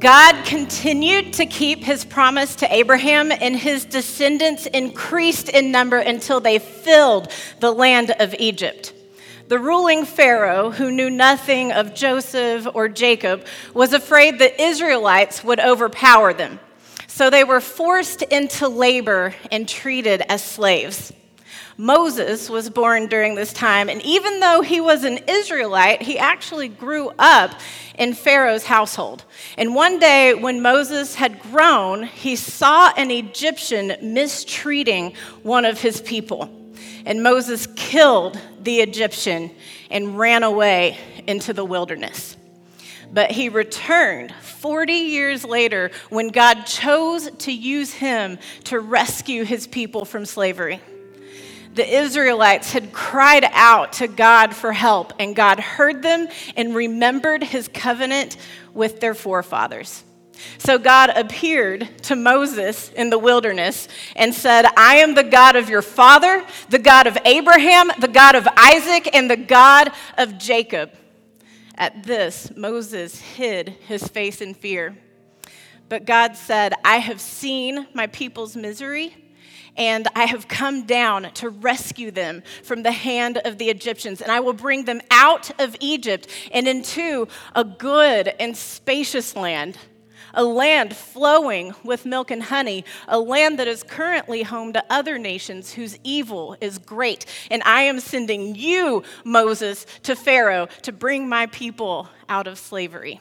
God continued to keep his promise to Abraham, and his descendants increased in number until they filled the land of Egypt. The ruling Pharaoh, who knew nothing of Joseph or Jacob, was afraid the Israelites would overpower them. So they were forced into labor and treated as slaves. Moses was born during this time, and even though he was an Israelite, he actually grew up in Pharaoh's household. And one day, when Moses had grown, he saw an Egyptian mistreating one of his people. And Moses killed the Egyptian and ran away into the wilderness. But he returned 40 years later when God chose to use him to rescue his people from slavery. The Israelites had cried out to God for help, and God heard them and remembered his covenant with their forefathers. So God appeared to Moses in the wilderness and said, "I am the God of your father, the God of Abraham, the God of Isaac, and the God of Jacob." At this, Moses hid his face in fear. But God said, "I have seen my people's misery, and I have come down to rescue them from the hand of the Egyptians, and I will bring them out of Egypt and into a good and spacious land, a land flowing with milk and honey, a land that is currently home to other nations whose evil is great. And I am sending you, Moses, to Pharaoh to bring my people out of slavery."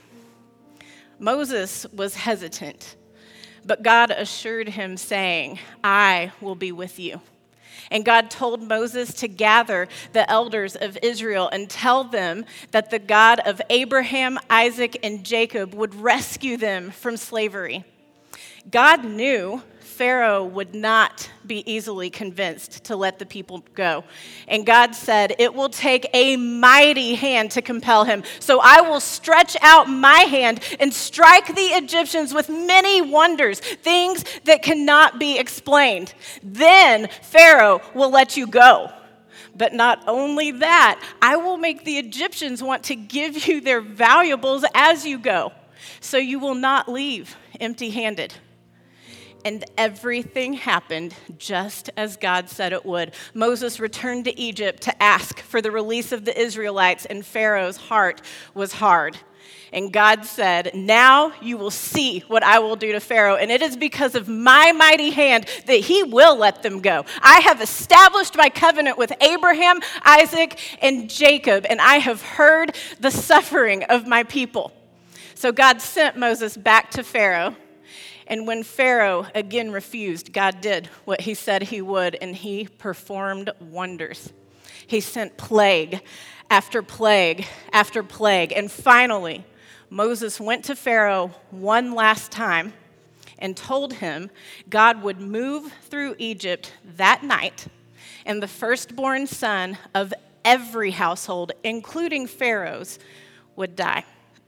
Moses was hesitant. But God assured him, saying, "I will be with you." And God told Moses to gather the elders of Israel and tell them that the God of Abraham, Isaac, and Jacob would rescue them from slavery. God knew Pharaoh would not be easily convinced to let the people go. And God said, "It will take a mighty hand to compel him. So I will stretch out my hand and strike the Egyptians with many wonders, things that cannot be explained. Then Pharaoh will let you go. But not only that, I will make the Egyptians want to give you their valuables as you go. So you will not leave empty-handed." And everything happened just as God said it would. Moses returned to Egypt to ask for the release of the Israelites, and Pharaoh's heart was hard. And God said, "Now you will see what I will do to Pharaoh, and it is because of my mighty hand that he will let them go. I have established my covenant with Abraham, Isaac, and Jacob, and I have heard the suffering of my people." So God sent Moses back to Pharaoh. And when Pharaoh again refused, God did what he said he would, and he performed wonders. He sent plague after plague after plague. And finally, Moses went to Pharaoh one last time and told him God would move through Egypt that night, and the firstborn son of every household, including Pharaoh's, would die.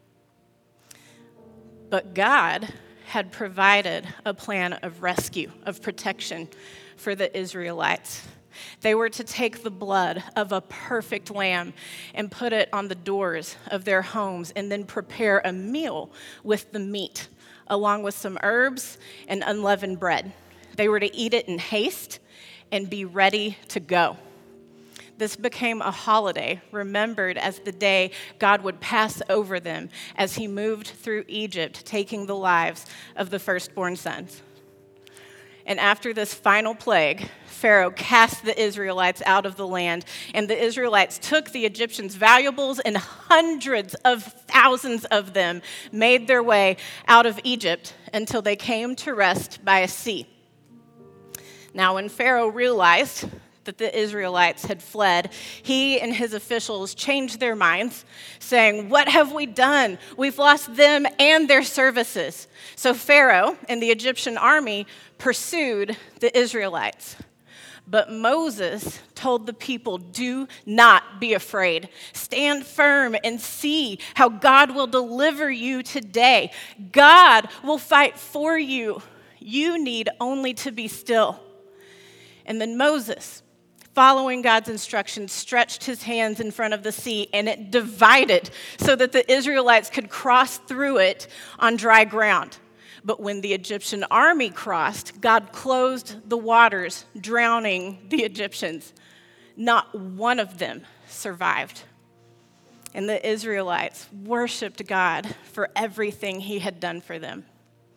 But God had provided a plan of rescue, of protection for the Israelites. They were to take the blood of a perfect lamb and put it on the doors of their homes and then prepare a meal with the meat, along with some herbs and unleavened bread. They were to eat it in haste and be ready to go. This became a holiday, remembered as the day God would pass over them as he moved through Egypt, taking the lives of the firstborn sons. And after this final plague, Pharaoh cast the Israelites out of the land, and the Israelites took the Egyptians' valuables, and hundreds of thousands of them made their way out of Egypt until they came to rest by a sea. Now, when Pharaoh realized that the Israelites had fled, he and his officials changed their minds, saying, "What have we done? We've lost them and their services." So Pharaoh and the Egyptian army pursued the Israelites. But Moses told the people, "Do not be afraid. Stand firm and see how God will deliver you today. God will fight for you. You need only to be still." And then Moses following God's instructions, stretched his hands in front of the sea, and it divided so that the Israelites could cross through it on dry ground. But when the Egyptian army crossed, God closed the waters, drowning the Egyptians. Not one of them survived. And the Israelites worshiped God for everything he had done for them.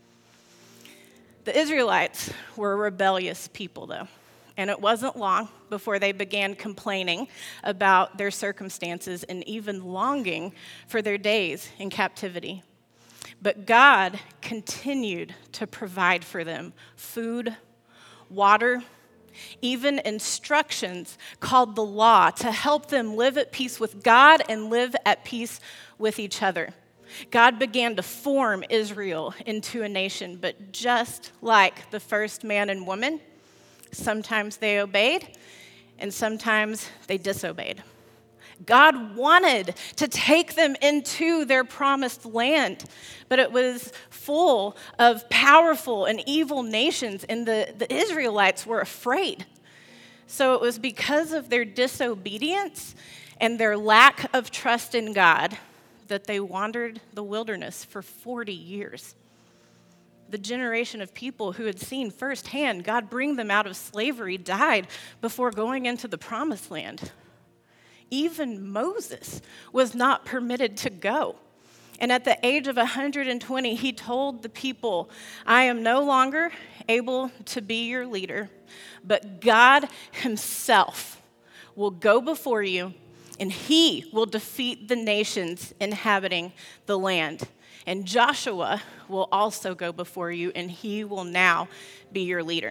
The Israelites were a rebellious people, though. And it wasn't long before they began complaining about their circumstances and even longing for their days in captivity. But God continued to provide for them food, water, even instructions called the law to help them live at peace with God and live at peace with each other. God began to form Israel into a nation, but just like the first man and woman, sometimes they obeyed and sometimes they disobeyed. God wanted to take them into their promised land, but it was full of powerful and evil nations, and the Israelites were afraid. So it was because of their disobedience and their lack of trust in God that they wandered the wilderness for 40 years. The generation of people who had seen firsthand God bring them out of slavery died before going into the promised land. Even Moses was not permitted to go. And at the age of 120, he told the people, I am no longer able to be your leader, but God himself will go before you, and he will defeat the nations inhabiting the land. And Joshua will also go before you, and he will now be your leader.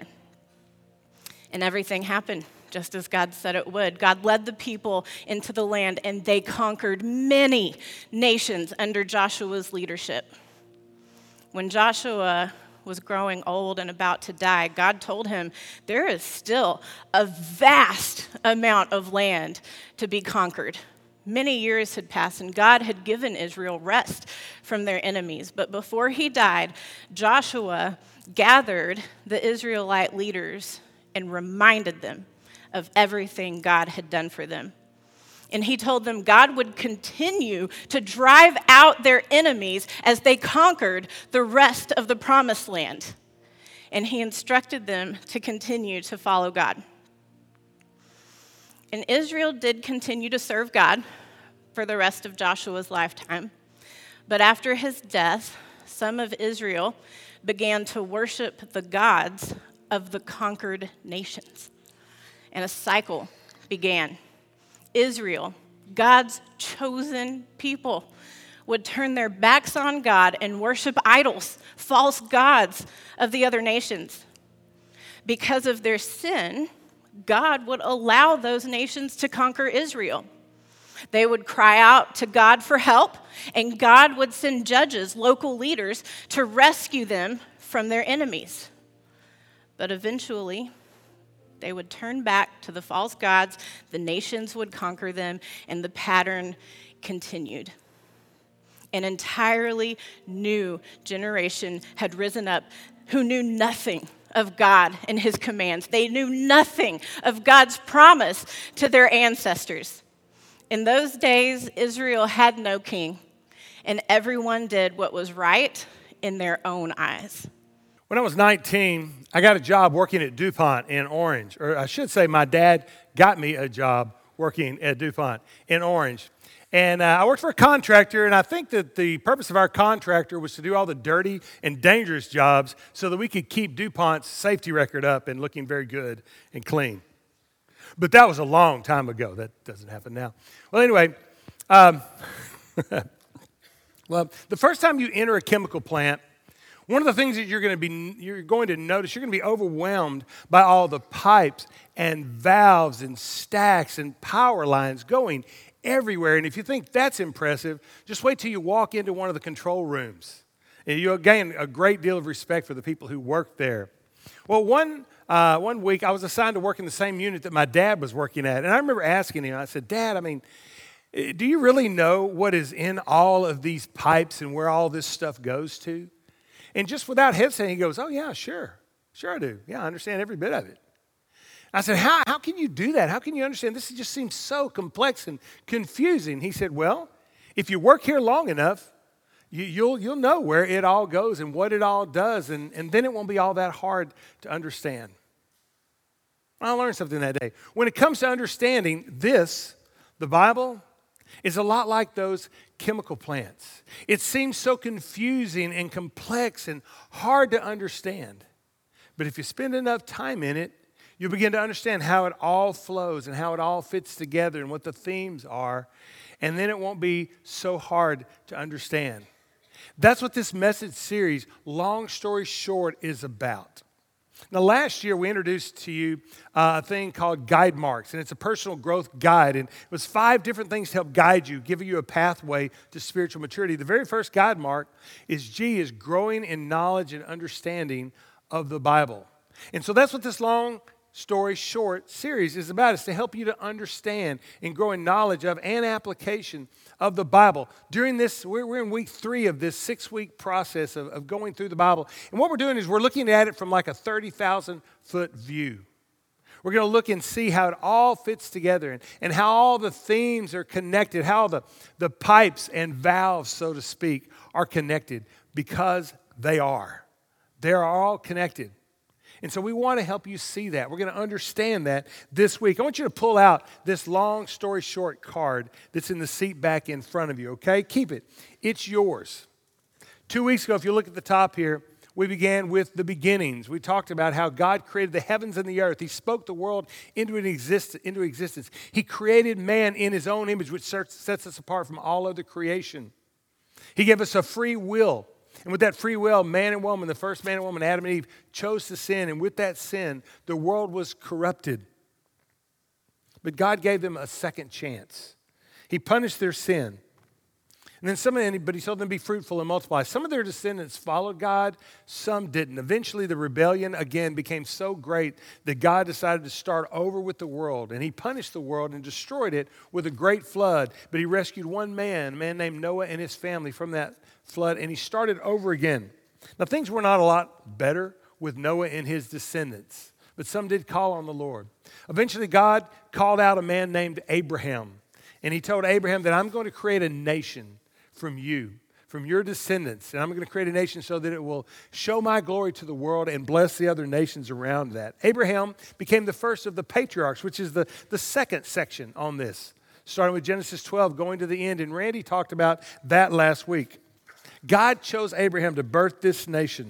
And everything happened just as God said it would. God led the people into the land, and they conquered many nations under Joshua's leadership. When Joshua was growing old and about to die, God told him, there is still a vast amount of land to be conquered. Many years had passed, and God had given Israel rest from their enemies. But before he died, Joshua gathered the Israelite leaders and reminded them of everything God had done for them. And he told them God would continue to drive out their enemies as they conquered the rest of the promised land. And he instructed them to continue to follow God. And Israel did continue to serve God for the rest of Joshua's lifetime. But after his death, some of Israel began to worship the gods of the conquered nations. And a cycle began. Israel, God's chosen people, would turn their backs on God and worship idols, false gods of the other nations. Because of their sin, God would allow those nations to conquer Israel. They would cry out to God for help, and God would send judges, local leaders, to rescue them from their enemies. But eventually, they would turn back to the false gods, the nations would conquer them, and the pattern continued. An entirely new generation had risen up who knew nothing of God and his commands. They knew nothing of God's promise to their ancestors. In those days, Israel had no king, and everyone did what was right in their own eyes. When I was 19, I got a job working at DuPont in Orange. Or I should say my dad got me a job working at DuPont in Orange. And I worked for a contractor, and I think that the purpose of our contractor was to do all the dirty and dangerous jobs so that we could keep DuPont's safety record up and looking very good and clean. But that was a long time ago. That doesn't happen now. Well, anyway, well, the first time you enter a chemical plant, one of the things that you're going to notice, you're going to be overwhelmed by all the pipes and valves and stacks and power lines going everywhere. And if you think that's impressive, just wait till you walk into one of the control rooms. And you'll gain a great deal of respect for the people who work there. Well, one week I was assigned to work in the same unit that my dad was working at. And I remember asking him, I said, Dad, do you really know what is in all of these pipes and where all this stuff goes to? And just without hesitating, he goes, oh, yeah, sure I do. Yeah, I understand every bit of it. I said, how can you do that? How can you understand? This just seems so complex and confusing. He said, well, if you work here long enough, you'll know where it all goes and what it all does, and then it won't be all that hard to understand. I learned something that day. When it comes to understanding this, the Bible is a lot like those chemical plants. It seems so confusing and complex and hard to understand. But if you spend enough time in it, you'll begin to understand how it all flows and how it all fits together and what the themes are. And then it won't be so hard to understand. That's what this message series, Long Story Short, is about. Now, last year we introduced to you a thing called Guide Marks, and it's a personal growth guide. And it was 5 different things to help guide you, giving you a pathway to spiritual maturity. The very first guide mark is G, is growing in knowledge and understanding of the Bible. And so that's what this Long Story Short series is about. It's to help you to understand and grow in knowledge of and application of the Bible. During this, we're in week 3 of this 6-week process of going through the Bible. And what we're doing is we're looking at it from like a 30,000-foot view. We're going to look and see how it all fits together and how all the themes are connected, how the pipes and valves, so to speak, are connected, because they are. They're all connected. And so we want to help you see that. We're going to understand that this week. I want you to pull out this Long Story Short card that's in the seat back in front of you, okay? Keep it. It's yours. 2 weeks ago, if you look at the top here, we began with the beginnings. We talked about how God created the heavens and the earth. He spoke the world into existence. He created man in his own image, which sets us apart from all other creation. He gave us a free will. And with that free will, man and woman, the first man and woman, Adam and Eve, chose to sin. And with that sin, the world was corrupted. But God gave them a second chance. He punished their sin. And then but he told them to be fruitful and multiply. Some of their descendants followed God, some didn't. Eventually, the rebellion again became so great that God decided to start over with the world. And he punished the world and destroyed it with a great flood. But he rescued one man, a man named Noah, and his family from that flood, and he started over again. Now, things were not a lot better with Noah and his descendants, but some did call on the Lord. Eventually, God called out a man named Abraham, and he told Abraham that I'm going to create a nation from you, from your descendants, and I'm going to create a nation so that it will show my glory to the world and bless the other nations around that. Abraham became the first of the patriarchs, which is the second section on this, starting with Genesis 12, going to the end, and Randy talked about that last week. God chose Abraham to birth this nation.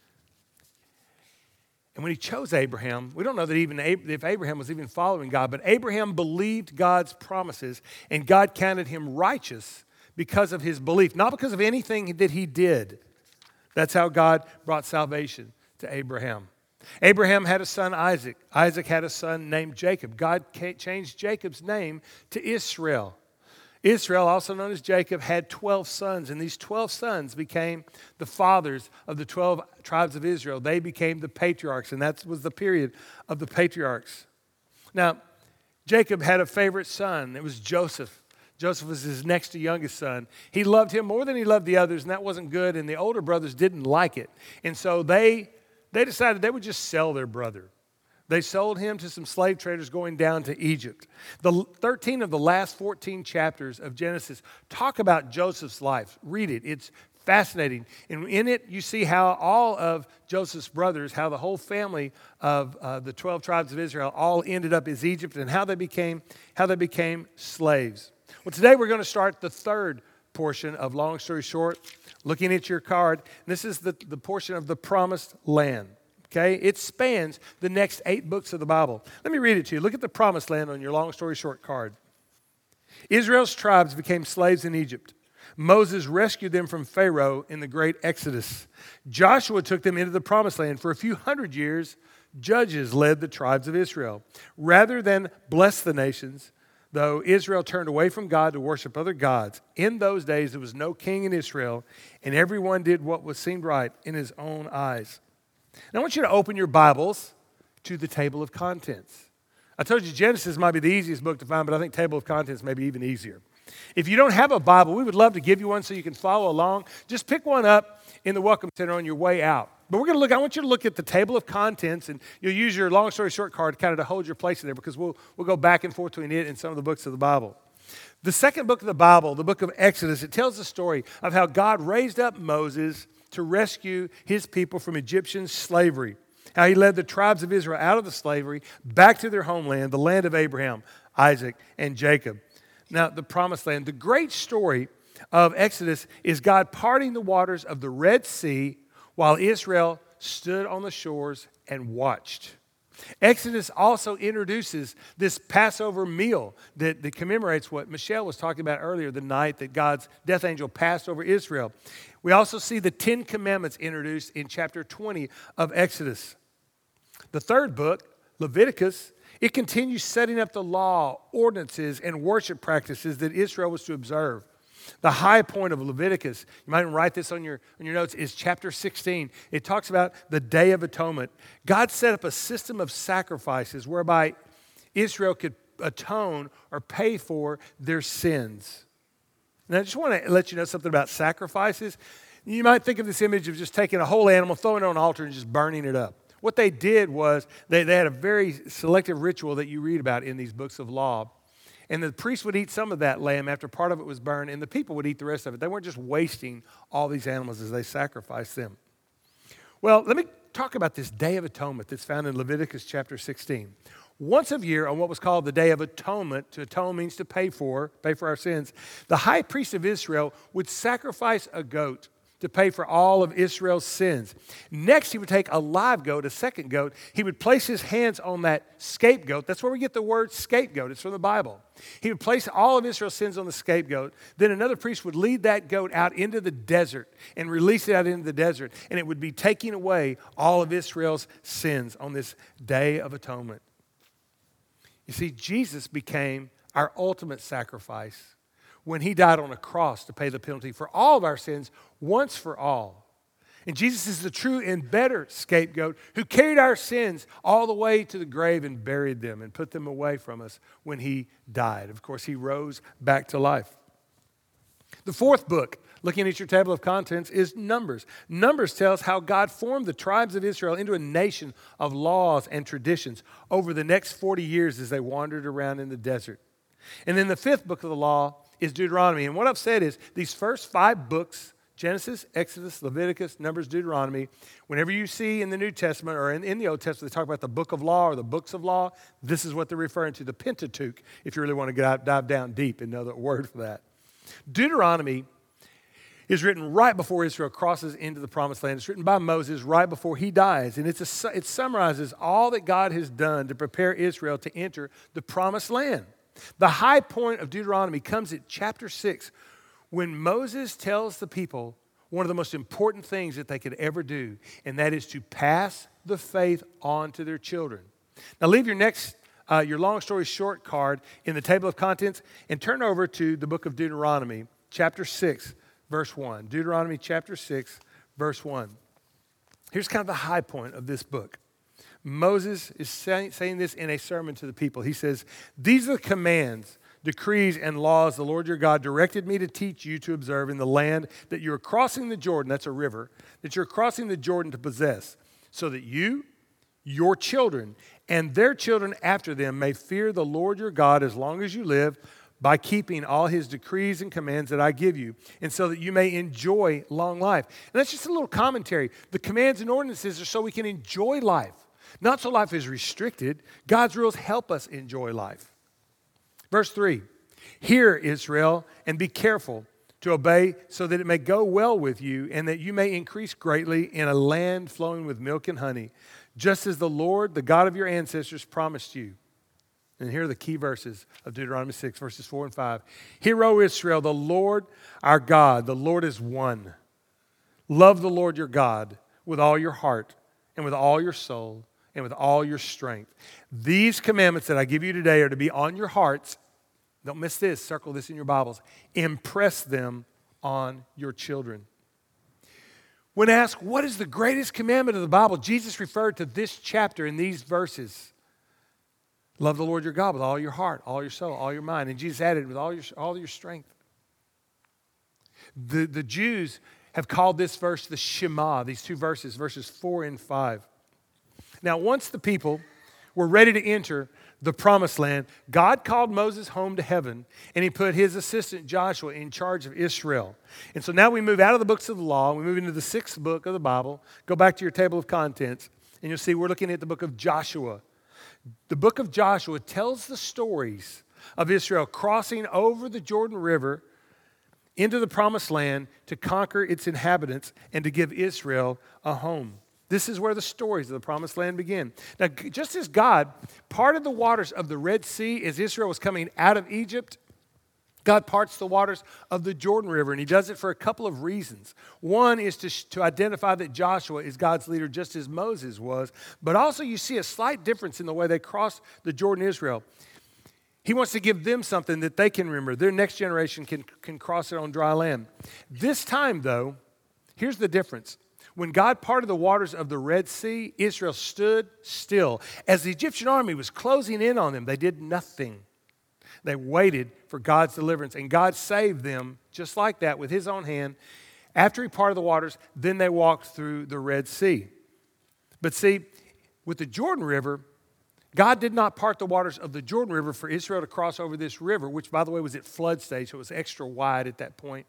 And when he chose Abraham, we don't know that even if Abraham was even following God, but Abraham believed God's promises, and God counted him righteous because of his belief, not because of anything that he did. That's how God brought salvation to Abraham. Abraham had a son, Isaac. Isaac had a son named Jacob. God changed Jacob's name to Israel. Israel, also known as Jacob, had 12 sons, and these 12 sons became the fathers of the 12 tribes of Israel. They became the patriarchs, and that was the period of the patriarchs. Now, Jacob had a favorite son. It was Joseph. Joseph was his next to youngest son. He loved him more than he loved the others, and that wasn't good, and the older brothers didn't like it. And so they decided they would just sell their brother. They sold him to some slave traders going down to Egypt. The 13 of the last 14 chapters of Genesis talk about Joseph's life. Read it. It's fascinating. And in it, you see how all of Joseph's brothers, how the whole family of the 12 tribes of Israel all ended up as Egypt, and how they became slaves. Well, today we're going to start the third portion of Long Story Short, looking at your card. This is the portion of the Promised Land. Okay, it spans the next 8 books of the Bible. Let me read it to you. Look at the Promised Land on your Long Story Short card. Israel's tribes became slaves in Egypt. Moses rescued them from Pharaoh in the great Exodus. Joshua took them into the Promised Land. For a few hundred years, judges led the tribes of Israel. Rather than bless the nations, though, Israel turned away from God to worship other gods. In those days, there was no king in Israel, and everyone did what seemed right in his own eyes. Now, I want you to open your Bibles to the table of contents. I told you Genesis might be the easiest book to find, but I think table of contents may be even easier. If you don't have a Bible, we would love to give you one so you can follow along. Just pick one up in the Welcome Center on your way out. But I want you to look at the table of contents, and you'll use your long story short card kind of to hold your place in there, because we'll go back and forth between it and some of the books of the Bible. The second book of the Bible, the book of Exodus, it tells the story of how God raised up Moses to rescue his people from Egyptian slavery, how he led the tribes of Israel out of the slavery back to their homeland, the land of Abraham, Isaac, and Jacob. Now, the promised land. The great story of Exodus is God parting the waters of the Red Sea while Israel stood on the shores and watched. Exodus also introduces this Passover meal that commemorates what Michelle was talking about earlier, the night that God's death angel passed over Israel. We also see the 10 Commandments introduced in chapter 20 of Exodus. The third book, Leviticus, it continues setting up the law, ordinances, and worship practices that Israel was to observe. The high point of Leviticus, you might write this on your notes, is chapter 16. It talks about the Day of Atonement. God set up a system of sacrifices whereby Israel could atone or pay for their sins. And I just want to let you know something about sacrifices. You might think of this image of just taking a whole animal, throwing it on an altar, and just burning it up. What they did was they had a very selective ritual that you read about in these books of law. And the priest would eat some of that lamb after part of it was burned, and the people would eat the rest of it. They weren't just wasting all these animals as they sacrificed them. Well, let me talk about this Day of Atonement that's found in Leviticus chapter 16. Once a year, on what was called the Day of Atonement, to atone means to pay for our sins, the high priest of Israel would sacrifice a goat to pay for all of Israel's sins. Next, he would take a live goat, a second goat. He would place his hands on that scapegoat. That's where we get the word scapegoat. It's from the Bible. He would place all of Israel's sins on the scapegoat. Then another priest would lead that goat out into the desert and release it out into the desert. And it would be taking away all of Israel's sins on this Day of Atonement. You see, Jesus became our ultimate sacrifice when he died on a cross to pay the penalty for all of our sins once for all. And Jesus is the true and better scapegoat who carried our sins all the way to the grave and buried them and put them away from us when he died. Of course, he rose back to life. The fourth book, looking at your table of contents, is Numbers. Numbers tells how God formed the tribes of Israel into a nation of laws and traditions over the next 40 years as they wandered around in the desert. And then the fifth book of the law is Deuteronomy. And what I've said is these first 5 books, Genesis, Exodus, Leviticus, Numbers, Deuteronomy, whenever you see in the New Testament or in the Old Testament, they talk about the book of law or the books of law, this is what they're referring to, the Pentateuch, if you really want to dive down deep and know the word for that. Deuteronomy is written right before Israel crosses into the Promised Land. It's written by Moses right before he dies. And it summarizes all that God has done to prepare Israel to enter the Promised Land. The high point of Deuteronomy comes at chapter 6 when Moses tells the people one of the most important things that they could ever do, and that is to pass the faith on to their children. Now leave your long story short card in the table of contents and turn over to the book of Deuteronomy, chapter 6, verse 1. Deuteronomy chapter 6, verse 1. Here's kind of the high point of this book. Moses is saying this in a sermon to the people. He says, "These are the commands, decrees, and laws the Lord your God directed me to teach you to observe in the land that you're crossing the Jordan," that's a river, "that you're crossing the Jordan to possess, so that you, your children, and their children after them may fear the Lord your God as long as you live, by keeping all his decrees and commands that I give you, and so that you may enjoy long life." And that's just a little commentary. The commands and ordinances are so we can enjoy life. Not so life is restricted. God's rules help us enjoy life. Verse 3, "Hear, Israel, and be careful to obey so that it may go well with you and that you may increase greatly in a land flowing with milk and honey, just as the Lord, the God of your ancestors, promised you." And here are the key verses of Deuteronomy 6, verses 4 and 5. "Hear, O Israel, the Lord our God, the Lord is one. Love the Lord your God with all your heart and with all your soul and with all your strength. These commandments that I give you today are to be on your hearts." Don't miss this. Circle this in your Bibles. "Impress them on your children." When asked, what is the greatest commandment of the Bible, Jesus referred to this chapter in these verses. Love the Lord your God with all your heart, all your soul, all your mind. And Jesus added with all your strength. The Jews have called this verse the Shema, these two verses, verses 4 and 5. Now, once the people were ready to enter the promised land, God called Moses home to heaven, and he put his assistant Joshua in charge of Israel. And so now we move out of the books of the law, we move into the 6th book of the Bible. Go back to your table of contents, and you'll see we're looking at the book of Joshua. The book of Joshua tells the stories of Israel crossing over the Jordan River into the promised land to conquer its inhabitants and to give Israel a home. This is where the stories of the promised land begin. Now, just as God parted the waters of the Red Sea as Israel was coming out of Egypt, God parts the waters of the Jordan River, and he does it for a couple of reasons. One is to identify that Joshua is God's leader just as Moses was, but also you see a slight difference in the way they crossed the Jordan, Israel. He wants to give them something that they can remember. Their next generation can cross it on dry land. This time, though, here's the difference. When God parted the waters of the Red Sea, Israel stood still. As the Egyptian army was closing in on them, they did nothing. They waited for God's deliverance, and God saved them just like that with his own hand. After he parted the waters, then they walked through the Red Sea. But see, with the Jordan River, God did not part the waters of the Jordan River for Israel to cross over this river, which, by the way, was at flood stage, so it was extra wide at that point.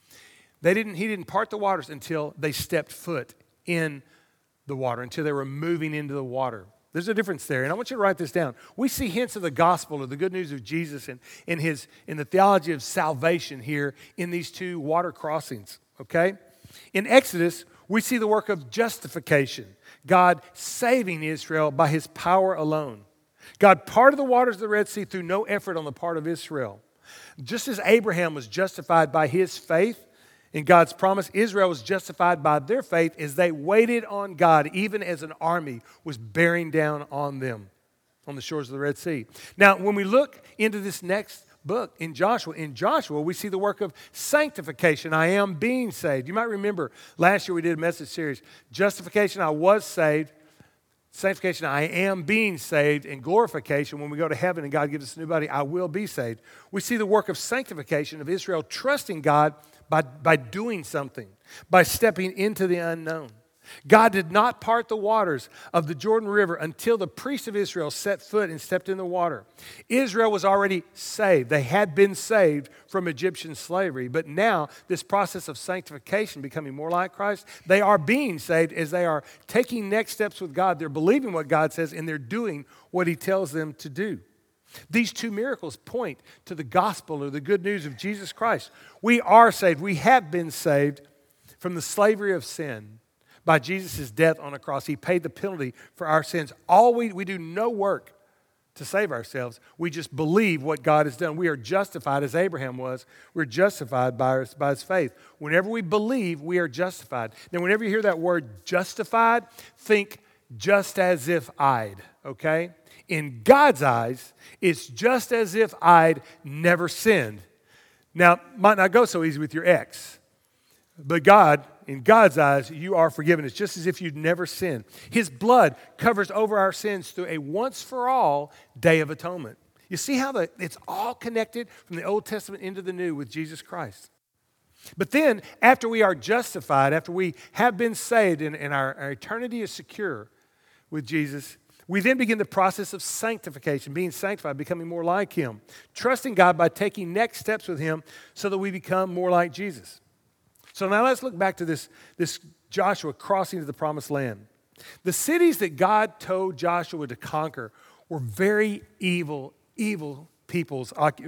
He didn't part the waters until they stepped foot in the water, until they were moving into the water. There's a difference there, and I want you to write this down. We see hints of the gospel, or the good news of Jesus, in the theology of salvation here in these two water crossings, okay? In Exodus, we see the work of justification, God saving Israel by his power alone. God parted the waters of the Red Sea through no effort on the part of Israel. Just as Abraham was justified by his faith in God's promise, Israel was justified by their faith as they waited on God, even as an army was bearing down on them on the shores of the Red Sea. Now, when we look into this next book in Joshua, we see the work of sanctification. I am being saved. You might remember last year we did a message series. Justification, I was saved. Sanctification, I am being saved. And glorification, when we go to heaven and God gives us a new body, I will be saved. We see the work of sanctification of Israel trusting God by doing something, by stepping into the unknown. God did not part the waters of the Jordan River until the priests of Israel set foot and stepped in the water. Israel was already saved. They had been saved from Egyptian slavery. But now, this process of sanctification, becoming more like Christ, they are being saved as they are taking next steps with God. They're believing what God says, and they're doing what he tells them to do. These two miracles point to the gospel, or the good news of Jesus Christ. We are saved. We have been saved from the slavery of sin by Jesus' death on a cross. He paid the penalty for our sins. We do no work to save ourselves. We just believe what God has done. We are justified as Abraham was. We're justified by his faith. Whenever we believe, we are justified. Now, whenever you hear that word justified, think just as if I'd, okay? In God's eyes, it's just as if I'd never sinned. Now, it might not go so easy with your ex, but God, in God's eyes, you are forgiven. It's just as if you'd never sinned. His blood covers over our sins through a once-for-all day of atonement. You see how it's all connected from the Old Testament into the New with Jesus Christ. But then, after we are justified, after we have been saved and our eternity is secure with Jesus, we then begin the process of sanctification, being sanctified, becoming more like him, trusting God by taking next steps with him so that we become more like Jesus. So now let's look back to this Joshua crossing to the promised land. The cities that God told Joshua to conquer were very evil peoples.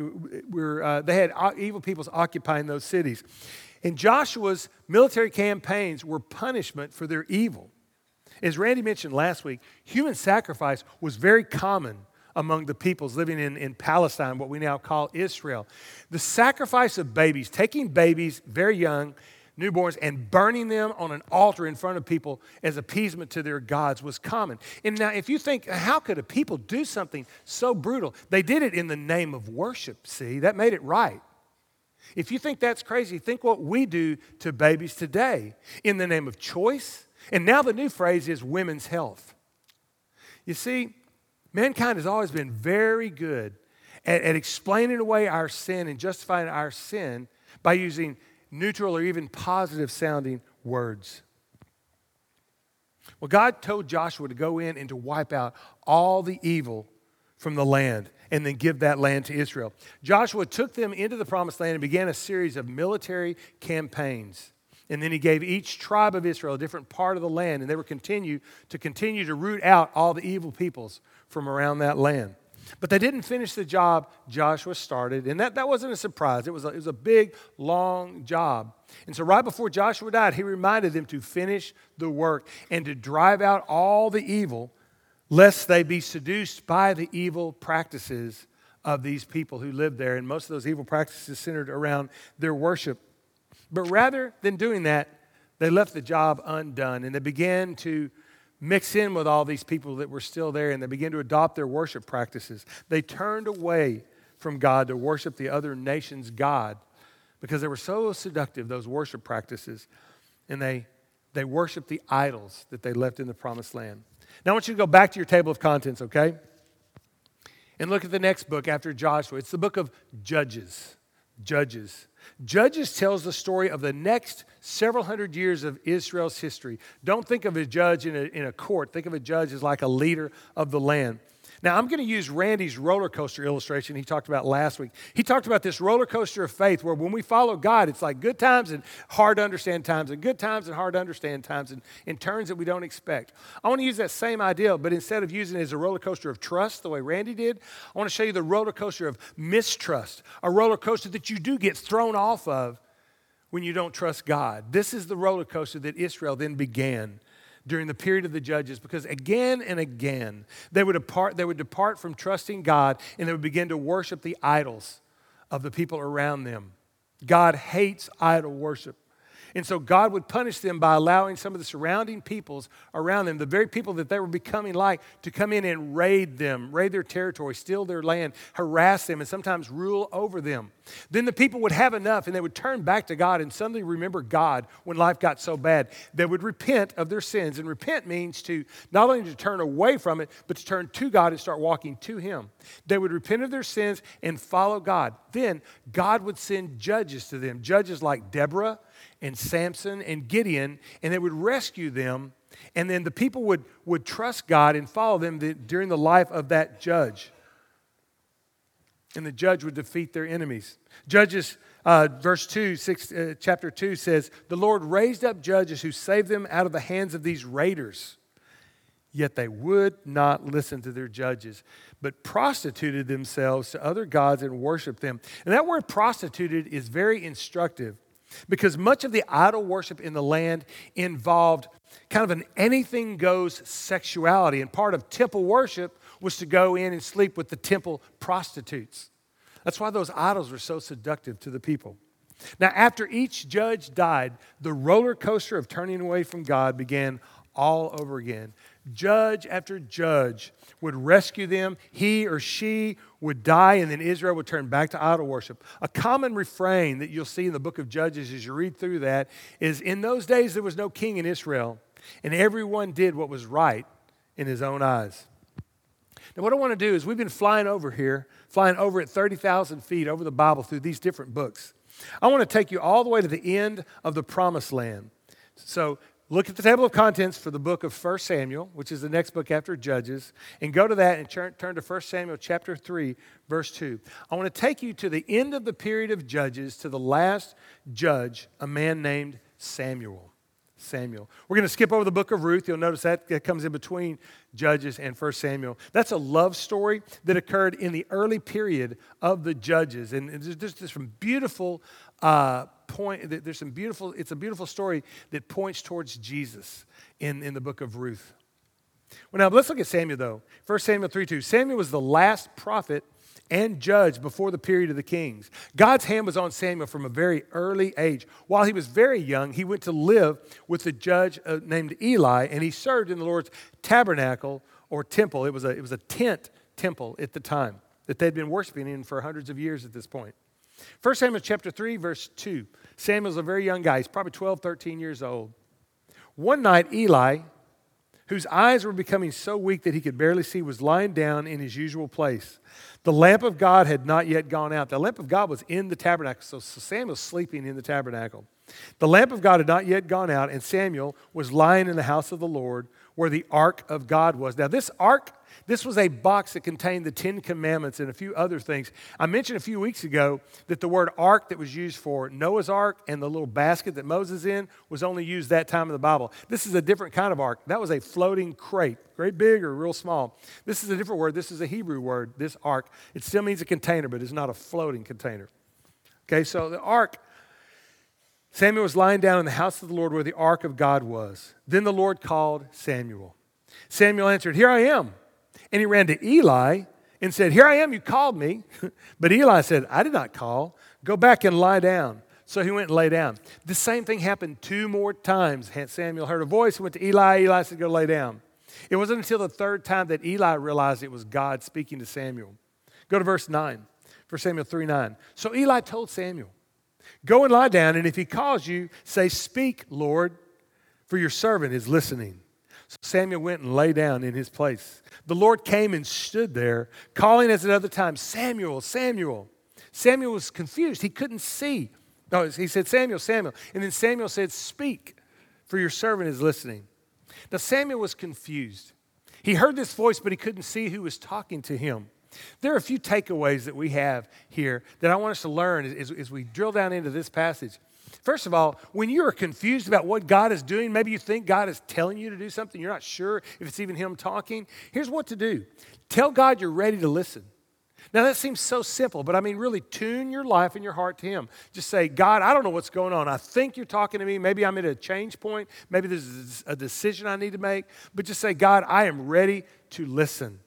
They had evil peoples occupying those cities. And Joshua's military campaigns were punishment for their evil. As Randy mentioned last week, human sacrifice was very common among the peoples living in Palestine, what we now call Israel. The sacrifice of babies, taking babies very young, newborns, and burning them on an altar in front of people as appeasement to their gods was common. And now if you think, how could a people do something so brutal? They did it in the name of worship, see? That made it right. If you think that's crazy, think what we do to babies today in the name of choice. And now the new phrase is women's health. You see, mankind has always been very good at explaining away our sin and justifying our sin by using neutral or even positive sounding words. Well, God told Joshua to go in and to wipe out all the evil from the land and then give that land to Israel. Joshua took them into the promised land and began a series of military campaigns. And then he gave each tribe of Israel a different part of the land, and they were continue to root out all the evil peoples from around that land. But they didn't finish the job Joshua started, and that wasn't a surprise. It was a big, long job. And so right before Joshua died, he reminded them to finish the work and to drive out all the evil, lest they be seduced by the evil practices of these people who lived there. And most of those evil practices centered around their worship. But rather than doing that, they left the job undone, and they began to mix in with all these people that were still there, and they began to adopt their worship practices. They turned away from God to worship the other nation's God because they were so seductive, those worship practices, and they worshiped the idols that they left in the promised land. Now I want you to go back to your table of contents, okay? And look at the next book after Joshua. It's the book of Judges. Judges. Judges tells the story of the next several hundred years of Israel's history. Don't think of a judge in a court. Think of a judge as like a leader of the land. Now, I'm going to use Randy's roller coaster illustration he talked about last week. He talked about this roller coaster of faith where when we follow God, it's like good times and hard to understand times, and good times and hard to understand times, and in turns that we don't expect. I want to use that same idea, but instead of using it as a roller coaster of trust, the way Randy did, I want to show you the roller coaster of mistrust, a roller coaster that you do get thrown off of when you don't trust God. This is the roller coaster that Israel then began during the period of the Judges, because again and again they would depart from trusting God, and they would begin to worship the idols of the people around them. God hates idol worship. And so God would punish them by allowing some of the surrounding peoples around them, the very people that they were becoming like, to come in and raid them, raid their territory, steal their land, harass them, and sometimes rule over them. Then the people would have enough, and they would turn back to God and suddenly remember God when life got so bad. They would repent of their sins, and repent means to not only to turn away from it, but to turn to God and start walking to Him. They would repent of their sins and follow God. Then God would send judges to them, judges like Deborah and Samson and Gideon, and they would rescue them, and then the people would trust God and follow them during the life of that judge. And the judge would defeat their enemies. Judges chapter 2 says, "The Lord raised up judges who saved them out of the hands of these raiders. Yet they would not listen to their judges, but prostituted themselves to other gods and worshiped them." And that word prostituted is very instructive, because much of the idol worship in the land involved kind of an anything goes sexuality. And part of temple worship was to go in and sleep with the temple prostitutes. That's why those idols were so seductive to the people. Now, after each judge died, the roller coaster of turning away from God began all over again. Judge after judge would rescue them. He or she would die, and then Israel would turn back to idol worship. A common refrain that you'll see in the book of Judges as you read through that is, in those days there was no king in Israel, and everyone did what was right in his own eyes. Now, what I want to do is, we've been flying over at 30,000 feet over the Bible through these different books. I want to take you all the way to the end of the Promised Land. So look at the table of contents for the book of 1 Samuel, which is the next book after Judges, and go to that and turn to 1 Samuel chapter 3, verse 2. I want to take you to the end of the period of Judges, to the last judge, a man named Samuel. We're going to skip over the book of Ruth. You'll notice that comes in between Judges and 1 Samuel. That's a love story that occurred in the early period of the Judges. And there's some beautiful it's a beautiful story that points towards Jesus in the book of Ruth. Well, now let's look at Samuel, though. 1 Samuel 3:2. Samuel was the last prophet and judge before the period of the kings. God's hand was on Samuel from a very early age. While he was very young, he went to live with a judge named Eli, and he served in the Lord's tabernacle or temple. It was a tent temple at the time that they'd been worshiping in for hundreds of years at this point. 1 Samuel chapter 3, verse 2. Samuel's a very young guy. He's probably 12, 13 years old. One night, Eli whose eyes were becoming so weak that he could barely see, was lying down in his usual place. The lamp of God had not yet gone out. The lamp of God was in the tabernacle, so Samuel's sleeping in the tabernacle. The lamp of God had not yet gone out, and Samuel was lying in the house of the Lord where the ark of God was. Now, this ark, this was a box that contained the 10 Commandments and a few other things. I mentioned a few weeks ago that the word ark that was used for Noah's ark and the little basket that Moses in was only used that time in the Bible. This is a different kind of ark. That was a floating crate, great big or real small. This is a different word. This is a Hebrew word, this ark. It still means a container, but it's not a floating container. Okay, so the ark, Samuel was lying down in the house of the Lord where the ark of God was. Then the Lord called Samuel. Samuel answered, "Here I am." And he ran to Eli and said, "Here I am, you called me." But Eli said, "I did not call. Go back and lie down." So he went and lay down. The same thing happened 2 more times. Samuel heard a voice and went to Eli. Eli said, "Go lay down." It wasn't until the 3rd time that Eli realized it was God speaking to Samuel. Go to verse 9, 1 Samuel 3:9. So Eli told Samuel, "Go and lie down, and if he calls you, say, 'Speak, Lord, for your servant is listening.'" So Samuel went and lay down in his place. The Lord came and stood there, calling as at other times, "Samuel, Samuel." Samuel was confused. He couldn't see. No, he said, "Samuel, Samuel." And then Samuel said, "Speak, for your servant is listening." Now Samuel was confused. He heard this voice, but he couldn't see who was talking to him. There are a few takeaways that we have here that I want us to learn as we drill down into this passage. First of all, when you are confused about what God is doing, maybe you think God is telling you to do something, you're not sure if it's even Him talking, here's what to do. Tell God you're ready to listen. Now that seems so simple, but I mean really tune your life and your heart to Him. Just say, "God, I don't know what's going on. I think you're talking to me. Maybe I'm at a change point. Maybe there's a decision I need to make." But just say, "God, I am ready to listen."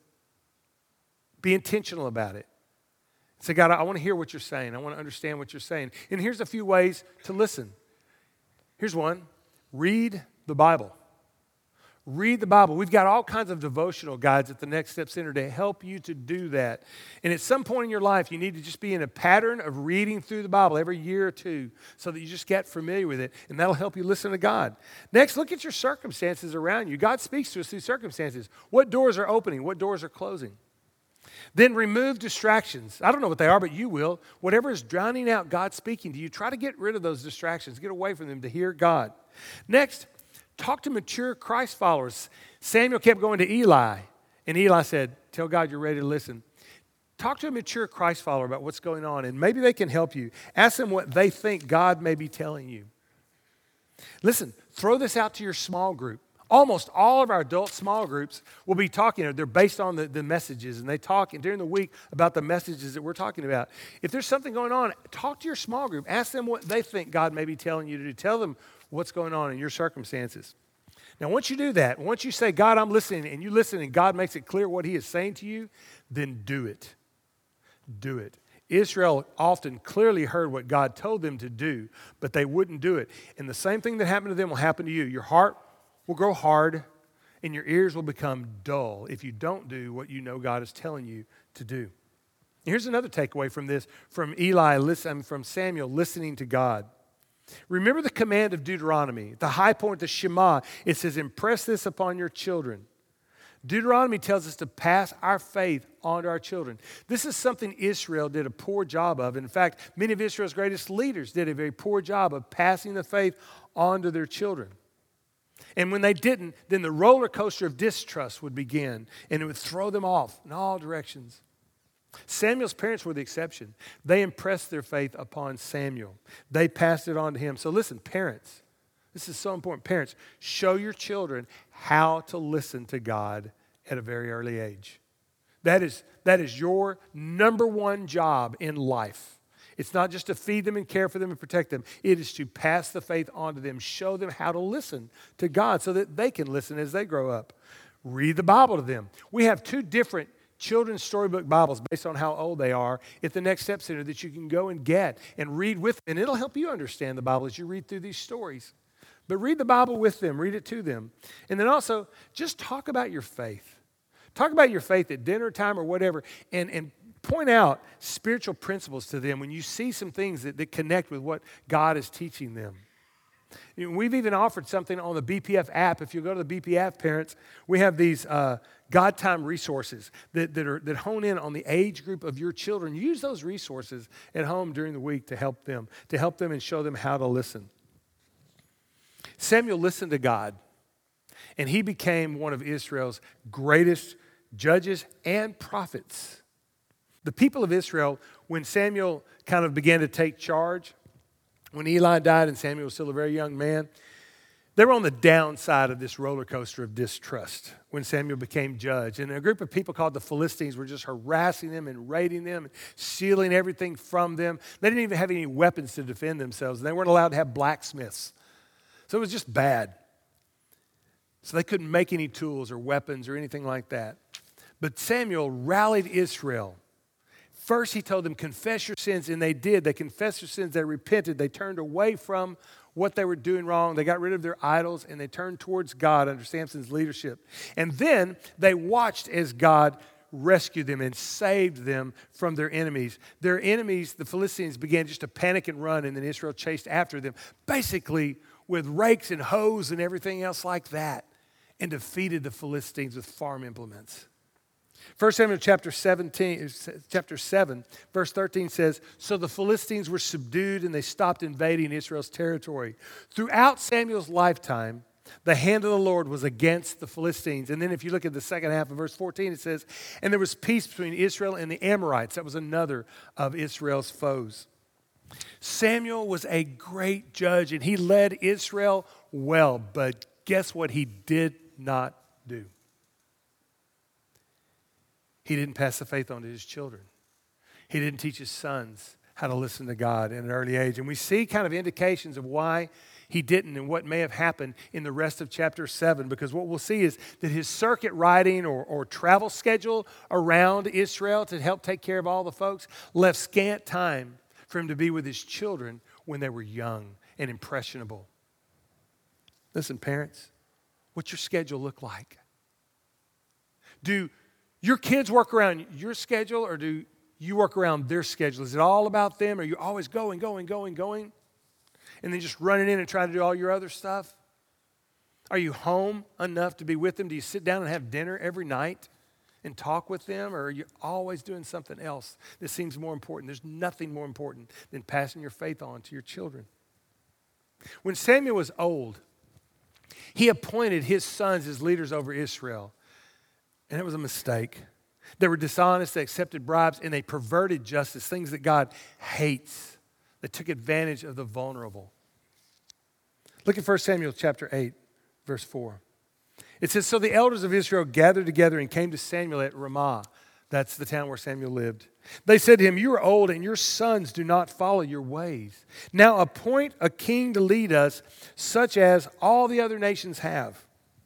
Be intentional about it. Say, "God, I want to hear what you're saying. I want to understand what you're saying." And here's a few ways to listen. Here's one. Read the Bible. Read the Bible. We've got all kinds of devotional guides at the Next Step Center to help you to do that. And at some point in your life, you need to just be in a pattern of reading through the Bible every year or two so that you just get familiar with it, and that'll help you listen to God. Next, look at your circumstances around you. God speaks to us through circumstances. What doors are opening? What doors are closing? Then remove distractions. I don't know what they are, but you will. Whatever is drowning out God speaking to you, try to get rid of those distractions. Get away from them to hear God. Next, talk to mature Christ followers. Samuel kept going to Eli, and Eli said, "Tell God you're ready to listen." Talk to a mature Christ follower about what's going on, and maybe they can help you. Ask them what they think God may be telling you. Listen, throw this out to your small group. Almost all of our adult small groups will be talking, they're based on the messages, and they talk during the week about the messages that we're talking about. If there's something going on, talk to your small group. Ask them what they think God may be telling you to do. Tell them what's going on in your circumstances. Now, once you do that, once you say, "God, I'm listening," and you listen and God makes it clear what He is saying to you, then do it. Do it. Israel often clearly heard what God told them to do, but they wouldn't do it. And the same thing that happened to them will happen to you. Your heart will grow hard, and your ears will become dull if you don't do what you know God is telling you to do. Here's another takeaway from this, from from Samuel listening to God. Remember the command of Deuteronomy, the high point, the Shema. It says, "Impress this upon your children." Deuteronomy tells us to pass our faith on to our children. This is something Israel did a poor job of. In fact, many of Israel's greatest leaders did a very poor job of passing the faith on to their children. And when they didn't, then the roller coaster of distrust would begin, and it would throw them off in all directions. Samuel's parents were the exception. They impressed their faith upon Samuel. They passed it on to him. So listen, parents, this is so important. Parents, show your children how to listen to God at a very early age. That is your number one job in life. It's not just to feed them and care for them and protect them. It is to pass the faith on to them, show them how to listen to God so that they can listen as they grow up. Read the Bible to them. We have 2 different children's storybook Bibles based on how old they are at the Next Step Center that you can go and get and read with them. And it'll help you understand the Bible as you read through these stories. But read the Bible with them. Read it to them. And then also, just talk about your faith. Talk about your faith at dinner time or whatever, and point out spiritual principles to them when you see some things that connect with what God is teaching them. We've even offered something on the BPF app. If you go to the BPF parents, we have these God time resources that hone in on the age group of your children. Use those resources at home during the week to help them and show them how to listen. Samuel listened to God, and he became one of Israel's greatest judges and prophets. The people of Israel, when Samuel kind of began to take charge, when Eli died and Samuel was still a very young man, they were on the downside of this roller coaster of distrust when Samuel became judge. And a group of people called the Philistines were just harassing them and raiding them and stealing everything from them. They didn't even have any weapons to defend themselves. They weren't allowed to have blacksmiths. So it was just bad. So they couldn't make any tools or weapons or anything like that. But Samuel rallied Israel. First, he told them, confess your sins, and they did. They confessed their sins, they repented, they turned away from what they were doing wrong. They got rid of their idols, and they turned towards God under Samson's leadership. And then they watched as God rescued them and saved them from their enemies. Their enemies, the Philistines, began just to panic and run, and then Israel chased after them, basically with rakes and hoes and everything else like that, and defeated the Philistines with farm implements. 1 Samuel chapter 7, verse 13 says, so the Philistines were subdued and they stopped invading Israel's territory. Throughout Samuel's lifetime, the hand of the Lord was against the Philistines. And then if you look at the second half of verse 14, it says, and there was peace between Israel and the Amorites. That was another of Israel's foes. Samuel was a great judge and he led Israel well, but guess what he did not do? He didn't pass the faith on to his children. He didn't teach his sons how to listen to God in an early age. And we see kind of indications of why he didn't and what may have happened in the rest of chapter 7. Because what we'll see is that his circuit riding or travel schedule around Israel to help take care of all the folks left scant time for him to be with his children when they were young and impressionable. Listen, parents, what's your schedule look like? Do your kids work around your schedule, or do you work around their schedule? Is it all about them, or are you always going, and then just running in and trying to do all your other stuff? Are you home enough to be with them? Do you sit down and have dinner every night and talk with them, or are you always doing something else that seems more important? There's nothing more important than passing your faith on to your children. When Samuel was old, he appointed his sons as leaders over Israel. And it was a mistake. They were dishonest, they accepted bribes, and they perverted justice, things that God hates. They took advantage of the vulnerable. Look at 1 Samuel chapter 8, verse 4. It says, so the elders of Israel gathered together and came to Samuel at Ramah. That's the town where Samuel lived. They said to him, you are old and your sons do not follow your ways. Now appoint a king to lead us, such as all the other nations have.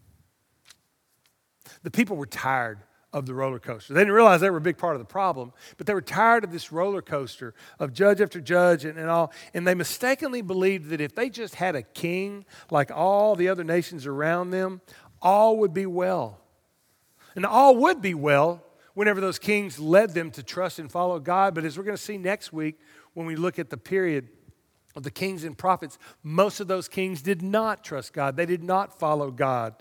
The people were tired of the roller coaster. They didn't realize they were a big part of the problem, but they were tired of this roller coaster of judge after judge and all. And they mistakenly believed that if they just had a king like all the other nations around them, all would be well. And all would be well whenever those kings led them to trust and follow God. But as we're going to see next week, when we look at the period of the kings and prophets, most of those kings did not trust God. They did not follow God.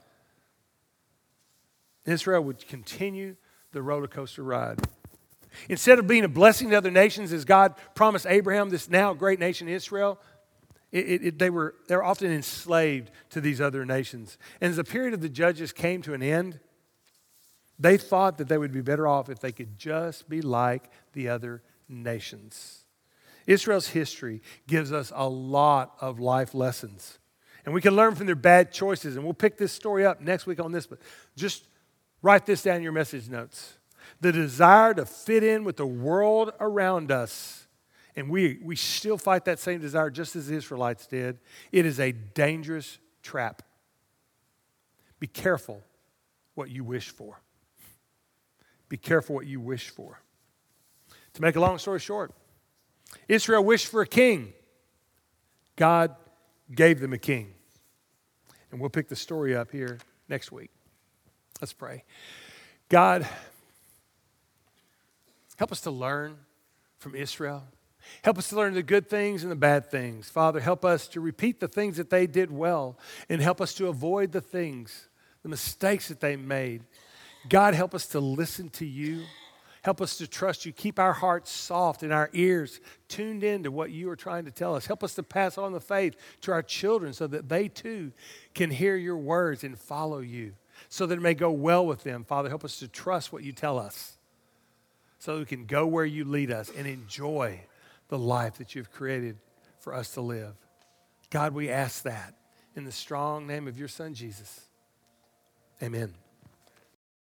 Israel would continue the roller coaster ride. Instead of being a blessing to other nations, as God promised Abraham, this now great nation Israel, they were often enslaved to these other nations. And as the period of the judges came to an end, they thought that they would be better off if they could just be like the other nations. Israel's history gives us a lot of life lessons. And we can learn from their bad choices. And we'll pick this story up next week on this, but just write this down in your message notes. The desire to fit in with the world around us, and we still fight that same desire just as the Israelites did. It is a dangerous trap. Be careful what you wish for. Be careful what you wish for. To make a long story short, Israel wished for a king. God gave them a king. And we'll pick the story up here next week. Let's pray. God, help us to learn from Israel. Help us to learn the good things and the bad things. Father, help us to repeat the things that they did well and help us to avoid the mistakes that they made. God, help us to listen to you. Help us to trust you. Keep our hearts soft and our ears tuned in to what you are trying to tell us. Help us to pass on the faith to our children so that they too can hear your words and follow you, so that it may go well with them. Father, help us to trust what you tell us so that we can go where you lead us and enjoy the life that you've created for us to live. God, we ask that in the strong name of your Son, Jesus. Amen.